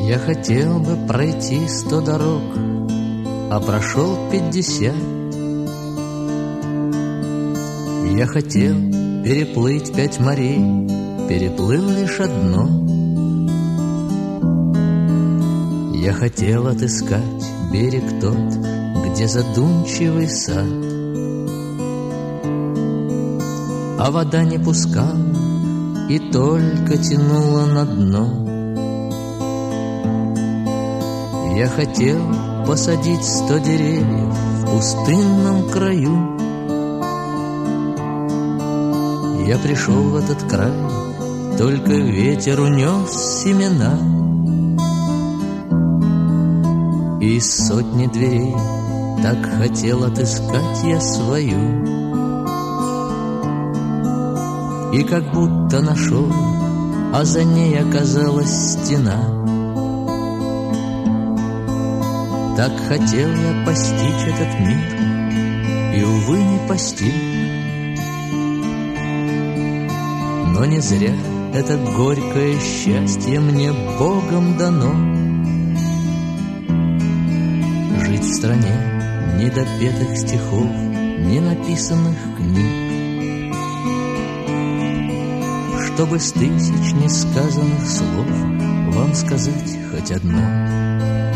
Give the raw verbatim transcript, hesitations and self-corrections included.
Я хотел бы пройти сто дорог, а прошел пятьдесят. Я хотел переплыть пять морей, переплыл лишь одно. Я хотел отыскать берег тот, где задумчивый сад, а вода не пускала и только тянула на дно. Я хотел посадить сто деревьев в пустынном краю. Я пришел в этот край, только ветер унес семена. И из сотни дверей так хотел отыскать я свою. И как будто нашел, а за ней оказалась стена. Так хотел я постичь этот мир, и, увы, не постиг. Но не зря это горькое счастье мне Богом дано. Жить в стране недопетых стихов, ненаписанных книг, чтобы с тысяч несказанных слов вам сказать хоть одно.